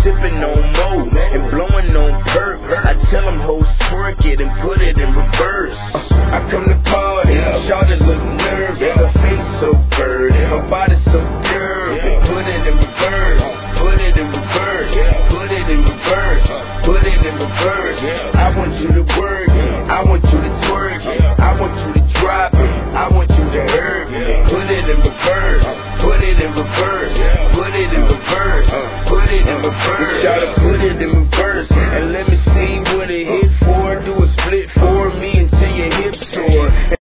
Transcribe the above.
sipping on mo and blowing on perp. I tell them hoes twerk it and put it in reverse. I come to party, shawty look nervous. Her face so dirty, her body so curvy. Put it in reverse, put it in reverse, put it in reverse, put it in reverse. I want you to work, I want you to twerk, I want you to drop it, I want you to hurt it. Put it in reverse, put it in reverse, put it in reverse, put it in reverse. Put it in reverse.